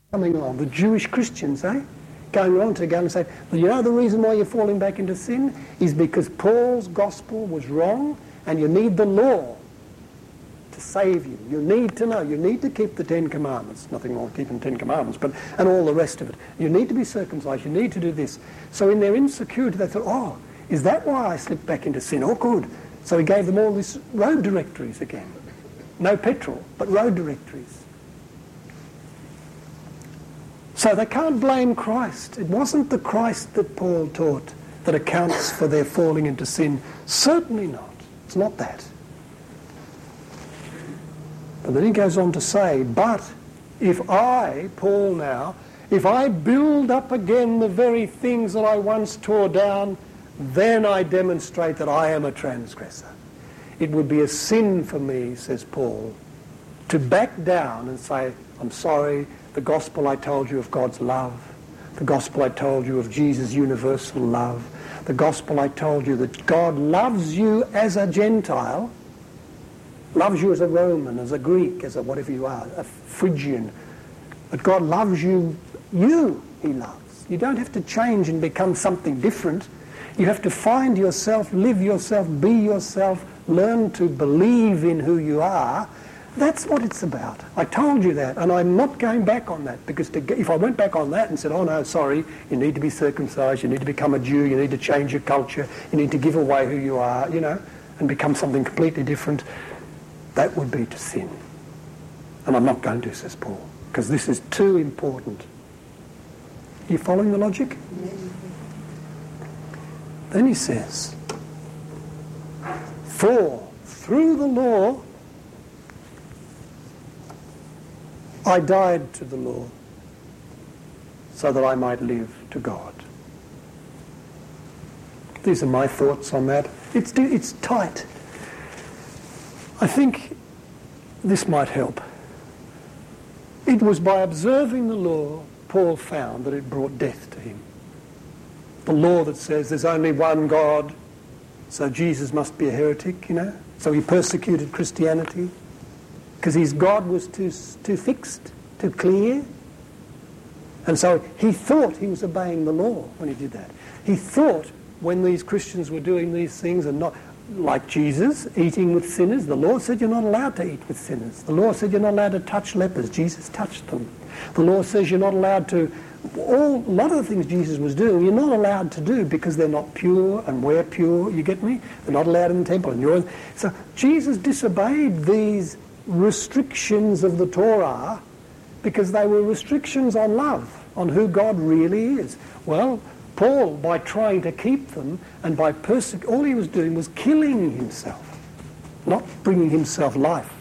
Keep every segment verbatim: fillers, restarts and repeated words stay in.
coming on, the Jewish Christians, eh? Going on to go and say, well, you know the reason why you're falling back into sin is because Paul's gospel was wrong and you need the law to save you. You need to know. You need to keep the Ten Commandments. Nothing wrong with keeping the Ten Commandments, but and all the rest of it. You need to be circumcised. You need to do this. So in their insecurity, they thought, oh, is that why I slipped back into sin? Oh, good. So he gave them all these road directories again. No petrol, but road directories. So they can't blame Christ. It wasn't the Christ that Paul taught that accounts for their falling into sin. Certainly not. It's not that. But then he goes on to say, but if I, Paul now, if I build up again the very things that I once tore down, then I demonstrate that I am a transgressor. It would be a sin for me, says Paul, to back down and say, I'm sorry, the gospel I told you of God's love, the gospel I told you of Jesus' universal love, the gospel I told you that God loves you as a Gentile, loves you as a Roman, as a Greek, as a whatever you are, a Phrygian, but God loves you, you he loves. You don't have to change and become something different. You have to find yourself, live yourself, be yourself, learn to believe in who you are. That's what it's about. I told you that, and I'm not going back on that, because to, if I went back on that and said, oh no, sorry, you need to be circumcised, you need to become a Jew, you need to change your culture, you need to give away who you are, you know, and become something completely different, that would be to sin. And I'm not going to, says Paul, because this is too important. Are you following the logic? Then he says, for through the law I died to the law so that I might live to God. These are my thoughts on that. It's, it's tight. I think this might help. It was by observing the law Paul found that it brought death to him. The law that says there's only one God, so Jesus must be a heretic, you know. So he persecuted Christianity because his God was too, too fixed, too clear. And so he thought he was obeying the law when he did that. He thought when these Christians were doing these things and not, like Jesus, eating with sinners, the law said you're not allowed to eat with sinners. The law said you're not allowed to touch lepers. Jesus touched them. The law says you're not allowed to, all, a lot of the things Jesus was doing, you're not allowed to do because they're not pure and we're pure, you get me? They're not allowed in the temple. And you're, so Jesus disobeyed these restrictions of the Torah because they were restrictions on love, on who God really is. Well, Paul, by trying to keep them and by persecuting, all he was doing was killing himself, not bringing himself life.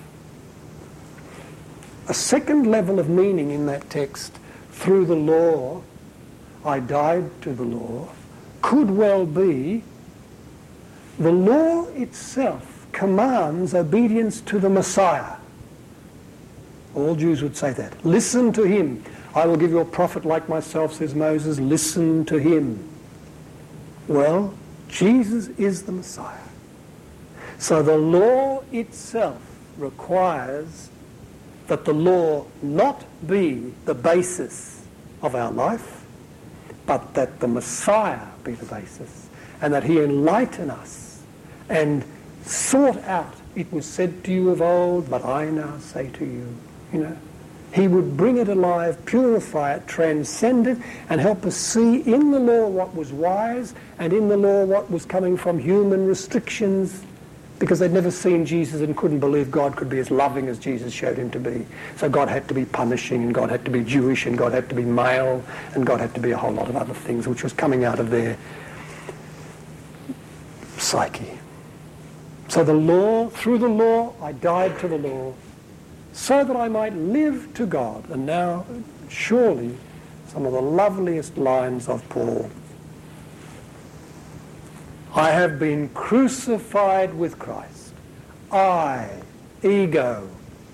A second level of meaning in that text, through the law, I died to the law, could well be the law itself commands obedience to the Messiah. All Jews would say that. Listen to him. I will give you a prophet like myself, says Moses. Listen to him. Well, Jesus is the Messiah. So the law itself requires that the law not be the basis of our life, but that the Messiah be the basis, and that he enlighten us and sort out, it was said to you of old, but I now say to you, you know. He would bring it alive, purify it, transcend it, and help us see in the law what was wise and in the law what was coming from human restrictions, because they'd never seen Jesus and couldn't believe God could be as loving as Jesus showed him to be. So God had to be punishing, and God had to be Jewish, and God had to be male, and God had to be a whole lot of other things, which was coming out of their psyche. So the law, through the law, I died to the law, so that I might live to God. And now, surely, some of the loveliest lines of Paul. I have been crucified with Christ. I, ego,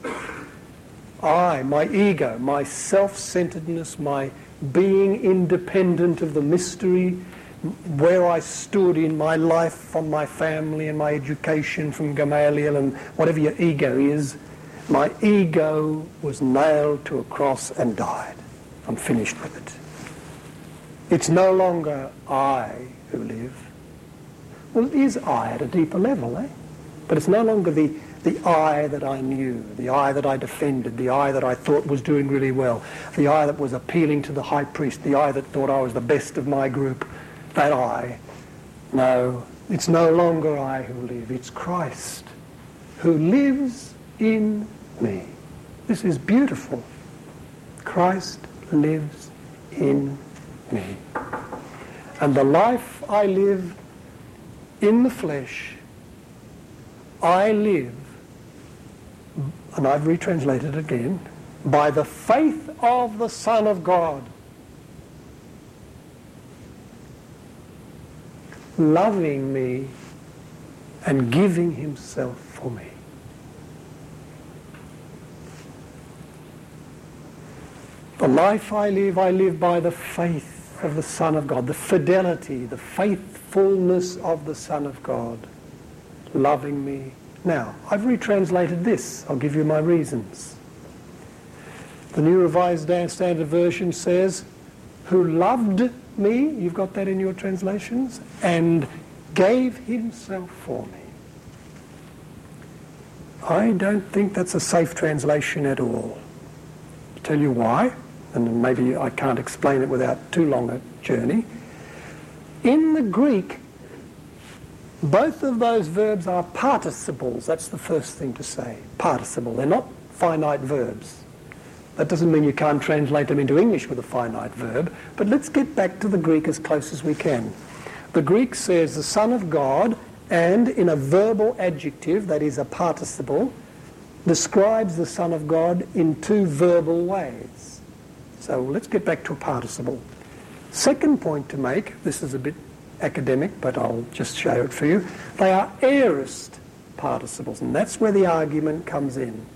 I, my ego, my self-centeredness, my being independent of the mystery, where I stood in my life from my family and my education from Gamaliel and whatever your ego is, my ego was nailed to a cross and died. I'm finished with it. It's no longer I who live. Well, it is I at a deeper level, eh? But it's no longer the, the I that I knew, the I that I defended, the I that I thought was doing really well, the I that was appealing to the high priest, the I that thought I was the best of my group, that I. No, it's no longer I who live, it's Christ who lives in me. This is beautiful. Christ lives in me. And the life I live in the flesh, I live, and I've retranslated it again, by the faith of the Son of God, loving me and giving himself for me. The life I live, I live by the faith of the Son of God, the fidelity, the faithfulness of the Son of God, loving me. Now, I've retranslated this. I'll give you my reasons. The New Revised Standard Version says, who loved me, you've got that in your translations, and gave himself for me. I don't think that's a safe translation at all. I'll tell you why, and maybe I can't explain it without too long a journey. In the Greek, both of those verbs are participles. That's the first thing to say, participle. They're not finite verbs. That doesn't mean you can't translate them into English with a finite verb, but let's get back to the Greek as close as we can. The Greek says the Son of God, and in a verbal adjective, that is a participle, describes the Son of God in two verbal ways. So let's get back to a participle. Second point to make, this is a bit academic, but I'll just show it for you. They are aorist participles, and that's where the argument comes in.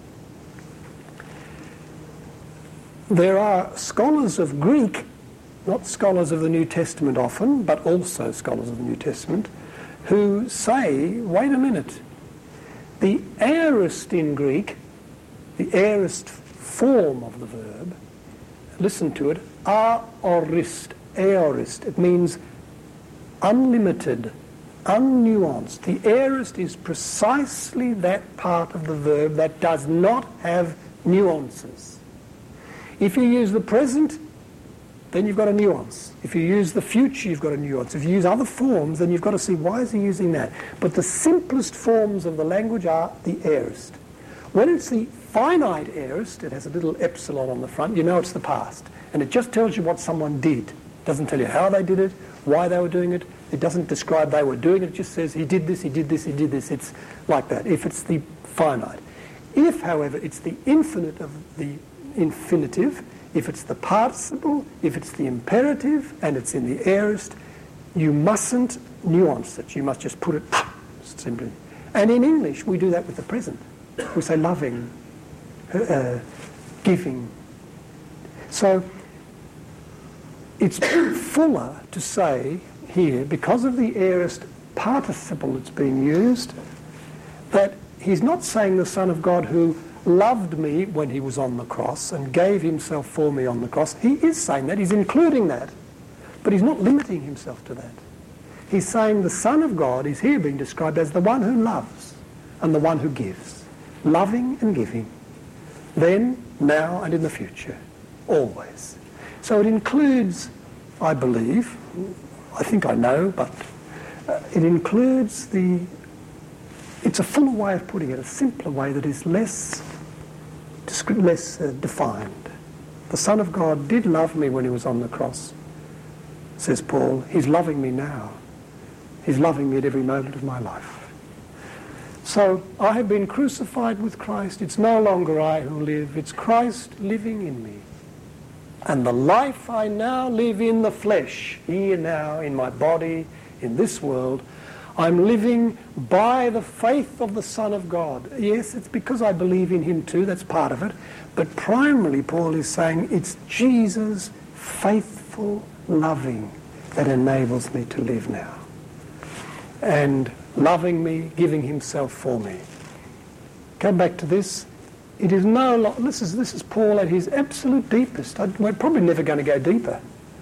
There are scholars of Greek, not scholars of the New Testament often, but also scholars of the New Testament, who say, wait a minute, the aorist in Greek, the aorist form of the verb, listen to it, aorist, aorist, it means unlimited, unnuanced. The aorist is precisely that part of the verb that does not have nuances. If you use the present, then you've got a nuance. If you use the future, you've got a nuance. If you use other forms, then you've got to see, why is he using that? But the simplest forms of the language are the aorist. When it's the finite aorist, it has a little epsilon on the front, you know it's the past. And it just tells you what someone did. It doesn't tell you how they did it, why they were doing it. It doesn't describe they were doing it. It just says he did this, he did this, he did this. It's like that, if it's the finite. If, however, it's the infinite of the infinitive, if it's the participle, if it's the imperative, and it's in the aorist, you mustn't nuance it. You must just put it simply. And in English, we do that with the present. We say loving, uh, giving. So it's fuller to say here, because of the aorist participle that's being used, that he's not saying the Son of God who loved me when he was on the cross and gave himself for me on the cross. He is saying that, he's including that, but he's not limiting himself to that. He's saying the Son of God is here being described as the one who loves and the one who gives, loving and giving, then, now and in the future, always. So it includes, I believe, I think I know, but uh, it includes the, it's a fuller way of putting it, a simpler way that is less less uh, defined. The Son of God did love me when he was on the cross, says Paul. He's loving me now. He's loving me at every moment of my life. So I have been crucified with Christ. It's no longer I who live. It's Christ living in me. And the life I now live in the flesh, here now, in my body, in this world, I'm living by the faith of the Son of God. Yes, it's because I believe in him too, that's part of it. But primarily, Paul is saying it's Jesus' faithful loving that enables me to live now. And loving me, giving himself for me. Come back to this. It is no lo- this is this is Paul at his absolute deepest. I, we're probably never going to go deeper.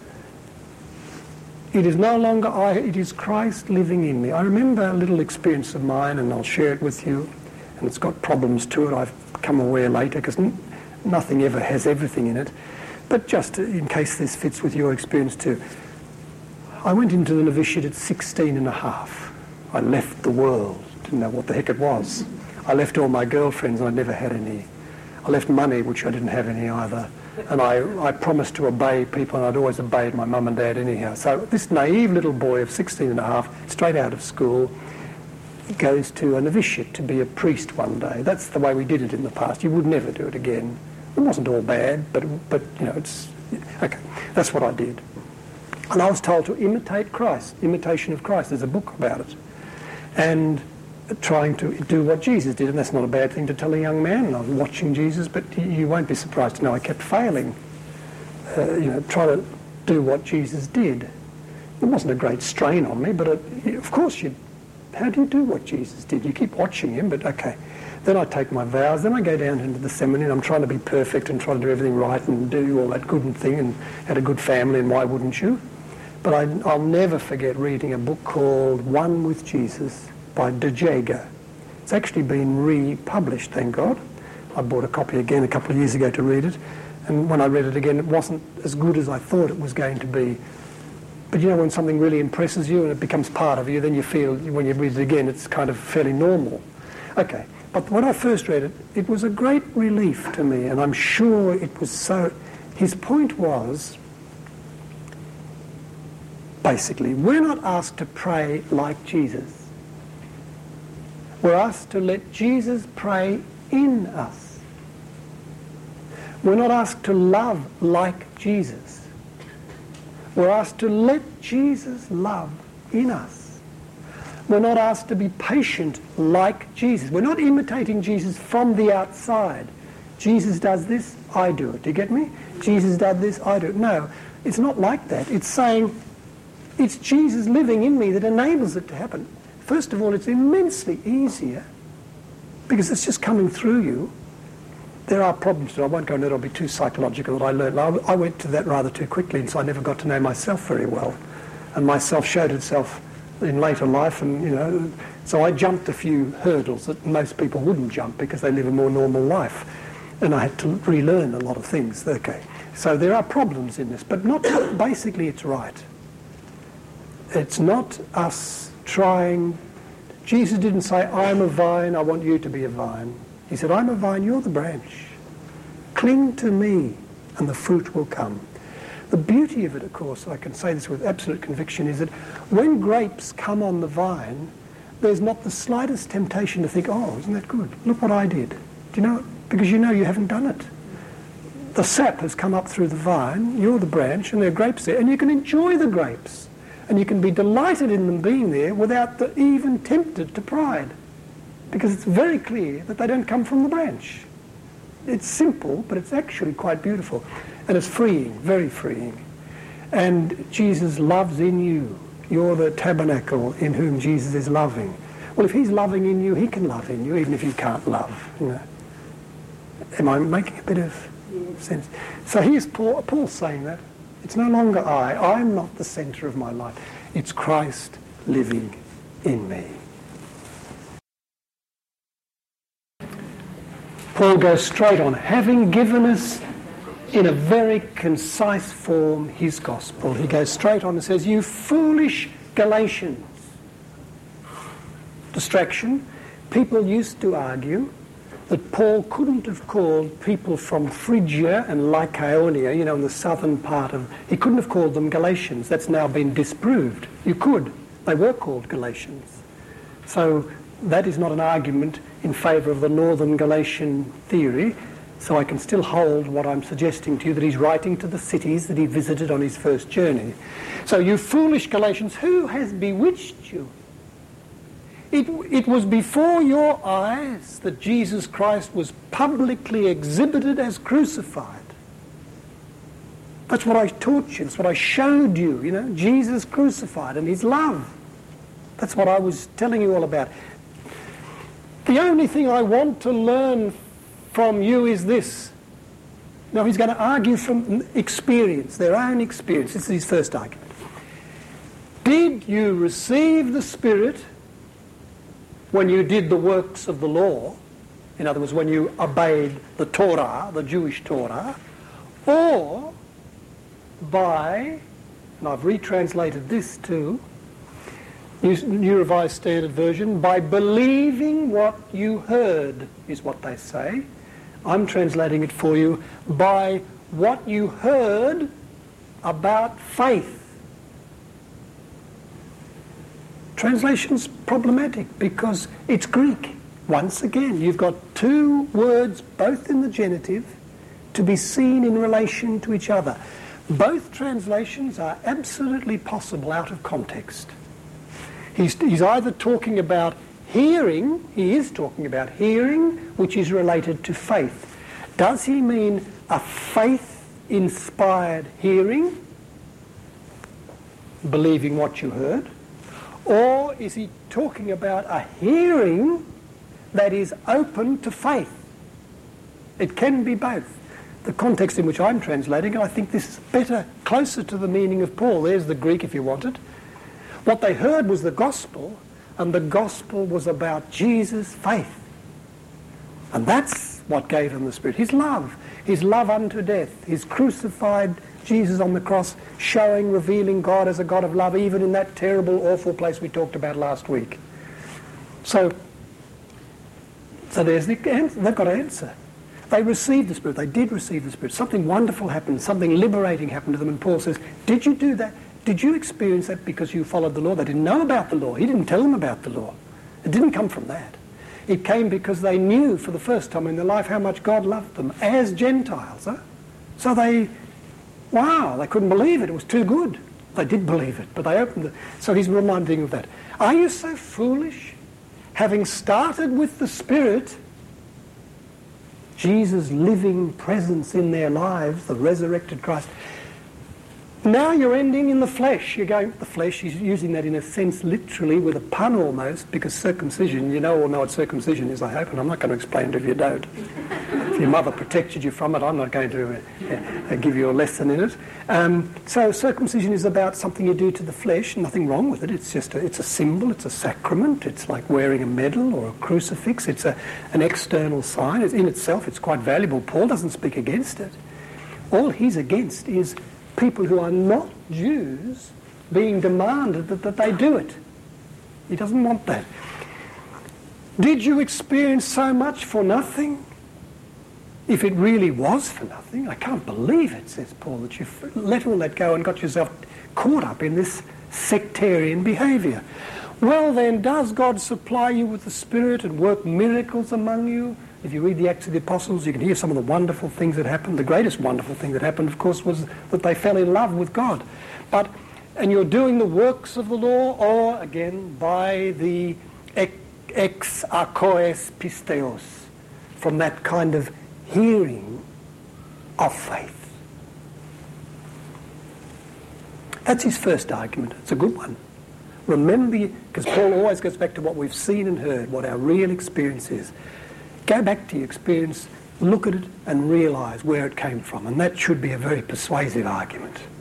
It is no longer I, it is Christ living in me. I remember a little experience of mine, and I'll share it with you, and it's got problems to it. I've become aware later, because n- nothing ever has everything in it. But just in case this fits with your experience too. I went into the novitiate at sixteen and a half. I left the world, didn't know what the heck it was. I left all my girlfriends, I never had any. I left money, which I didn't have any either. And I, I promised to obey people, and I'd always obeyed my mum and dad anyhow. So this naive little boy of sixteen and a half, straight out of school, goes to a novitiate to be a priest one day. That's the way we did it in the past. You would never do it again. It wasn't all bad, but, but you know, it's... Okay, that's what I did. And I was told to imitate Christ, imitation of Christ. There's a book about it. And trying to do what Jesus did, and that's not a bad thing to tell a young man. And I was watching Jesus, but you won't be surprised to know I kept failing. Uh, you know, trying to do what Jesus did. It wasn't a great strain on me, but it, of course you... How do you do what Jesus did? You keep watching him, but okay. Then I take my vows, then I go down into the seminary, and I'm trying to be perfect and trying to do everything right and do all that good thing and had a good family, and why wouldn't you? But I, I'll never forget reading a book called One with Jesus by De Jager. It's actually been republished, thank God. I bought a copy again a couple of years ago to read it, and when I read it again, it wasn't as good as I thought it was going to be. But you know, when something really impresses you and it becomes part of you, then you feel, when you read it again, it's kind of fairly normal. Okay, but when I first read it, it was a great relief to me, and I'm sure it was so... His point was, basically, we're not asked to pray like Jesus. We're asked to let Jesus pray in us. We're not asked to love like Jesus. We're asked to let Jesus love in us. We're not asked to be patient like Jesus. We're not imitating Jesus from the outside. Jesus does this, I do it. Do you get me? Jesus does this, I do it. No, it's not like that. It's saying, it's Jesus living in me that enables it to happen. First of all, it's immensely easier because it's just coming through you. There are problems, I won't go into it, I'll be too psychological that I learned. I went to that rather too quickly, and so I never got to know myself very well. And myself showed itself in later life, and you know, so I jumped a few hurdles that most people wouldn't jump because they live a more normal life. And I had to relearn a lot of things. Okay, so there are problems in this, but not basically it's right. It's not us trying... Jesus didn't say, I'm a vine, I want you to be a vine. He said, I'm a vine, you're the branch. Cling to me and the fruit will come. The beauty of it, of course, I can say this with absolute conviction, is that when grapes come on the vine, there's not the slightest temptation to think, oh, isn't that good? Look what I did. Do you know it? Because you know you haven't done it. The sap has come up through the vine, you're the branch, and there are grapes there, and you can enjoy the grapes. And you can be delighted in them being there without the, even tempted to pride. Because it's very clear that they don't come from the branch. It's simple, but it's actually quite beautiful. And it's freeing, very freeing. And Jesus loves in you. You're the tabernacle in whom Jesus is loving. Well, if he's loving in you, he can love in you, even if you can't love. You know. Am I making a bit of sense? So here's Paul, Paul saying that. It's no longer I. I'm not the centre of my life. It's Christ living in me. Paul goes straight on, having given us in a very concise form his gospel. He goes straight on and says, you foolish Galatians. Distraction. People used to argue that Paul couldn't have called people from Phrygia and Lycaonia, you know, in the southern part of... He couldn't have called them Galatians. That's now been disproved. You could. They were called Galatians. So that is not an argument in favour of the northern Galatian theory, so I can still hold what I'm suggesting to you, that he's writing to the cities that he visited on his first journey. So, you foolish Galatians, who has bewitched you? It, it was before your eyes that Jesus Christ was publicly exhibited as crucified. That's what I taught you, that's what I showed you, you know, Jesus crucified and his love. That's what I was telling you all about. The only thing I want to learn from you is this. Now he's going to argue from experience, their own experience. This is his first argument. Did you receive the Spirit when you did the works of the law? In other words, when you obeyed the Torah, the Jewish Torah, or by, and I've retranslated this too, New Revised Standard Version, by believing what you heard, is what they say. I'm translating it for you, by what you heard about faith. Translation's problematic because it's Greek. Once again, you've got two words, both in the genitive, to be seen in relation to each other. Both translations are absolutely possible out of context. He's, he's either talking about hearing, he is talking about hearing, which is related to faith. Does he mean a faith-inspired hearing, believing what you heard? Or is he talking about a hearing that is open to faith? It can be both. The context in which I'm translating, I think this is better, closer to the meaning of Paul. There's the Greek if you want it. What they heard was the gospel, and the gospel was about Jesus' faith. And that's what gave them the Spirit. His love, his love unto death, his crucified Jesus on the cross, showing, revealing God as a God of love, even in that terrible, awful place we talked about last week. So, so there's the answer. They've got to answer. They received the Spirit. They did receive the Spirit. Something wonderful happened. Something liberating happened to them. And Paul says, did you do that? Did you experience that because you followed the law? They didn't know about the law. He didn't tell them about the law. It didn't come from that. It came because they knew for the first time in their life how much God loved them as Gentiles. Huh? So they, wow, they couldn't believe it. It was too good. They did believe it, but they opened it. So he's reminding of that. Are you so foolish? Having started with the Spirit, Jesus' living presence in their lives, the resurrected Christ, now you're ending in the flesh. You're going, the flesh, he's using that in a sense literally with a pun almost, because circumcision, you know all know what circumcision is, I hope, and I'm not going to explain it if you don't. If your mother protected you from it, I'm not going to uh, uh, give you a lesson in it. Um, so circumcision is about something you do to the flesh, nothing wrong with it. It's just a, it's a symbol, it's a sacrament, it's like wearing a medal or a crucifix. It's a, an external sign. It's, in itself, it's quite valuable. Paul doesn't speak against it. All he's against is people who are not Jews being demanded that, that they do it. He doesn't want that. Did you experience so much for nothing? If it really was for nothing, I can't believe it, says Paul, that you've let all that go and got yourself caught up in this sectarian behaviour. Well then, does God supply you with the Spirit and work miracles among you? If you read the Acts of the Apostles, you can hear some of the wonderful things that happened. The greatest wonderful thing that happened, of course, was that they fell in love with God. But, and you're doing the works of the law, or, again, by the ex archoes pisteos, from that kind of hearing of faith. That's his first argument. It's a good one. Remember, because Paul always goes back to what we've seen and heard, what our real experience is. Go back to your experience, look at it and realise where it came from. And that should be a very persuasive argument.